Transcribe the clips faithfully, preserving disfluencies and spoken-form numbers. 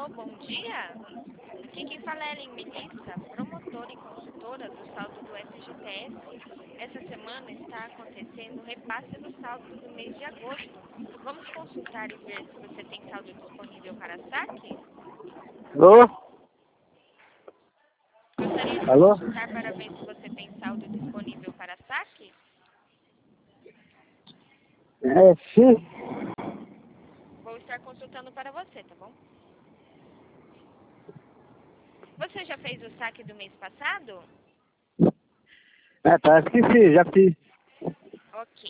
Alô, bom dia. Aqui quem fala é Ellen Melissa, promotora e consultora do saldo do F G T S. Essa semana está acontecendo o repasse do saldo do mês de agosto. Vamos consultar e ver se você tem saldo disponível para saque? Alô? Gostaria de Alô? consultar para ver se você tem saldo disponível para saque? É, sim. Vou estar consultando para você, tá bom? Você já fez o saque do mês passado? É, parece que sim, já fiz. Ok.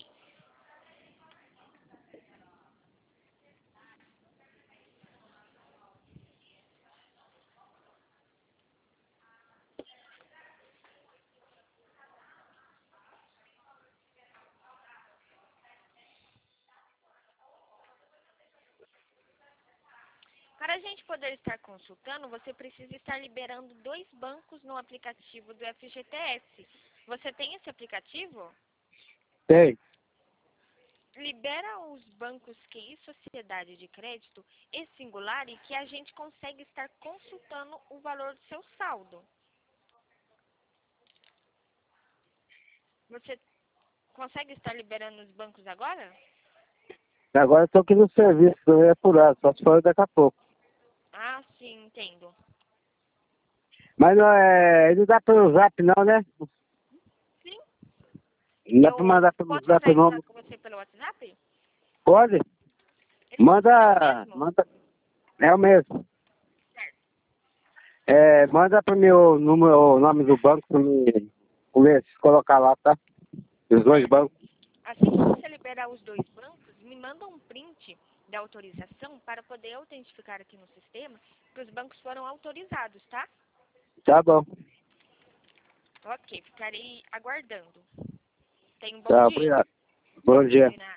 Para a gente poder estar consultando, você precisa estar liberando dois bancos no aplicativo do F G T S. Você tem esse aplicativo? Tem. Libera os bancos Q I, Sociedade de Crédito e Singular e que a gente consegue estar consultando o valor do seu saldo. Você consegue estar liberando os bancos agora? Agora eu tô aqui no serviço, eu ia apurado, só se for daqui a pouco. Ah, sim, entendo. Mas não é. Não dá pelo zap não, né? Sim. Não dá pra Eu mandar pelo posso zap entrar em não. contato com você pelo WhatsApp? Pode? Esse número é o Manda. mesmo? Manda. É o mesmo. Certo. É, manda pro meu número, o nome do banco pra me ver se colocar lá, tá? Os dois bancos. Assim que você liberar os dois bancos, me manda um print da autorização para poder autentificar aqui no sistema que os bancos foram autorizados, tá? Tá bom. Ok, ficarei aguardando. Tenha um bom Tá, dia. obrigado. Bom dia. De nada.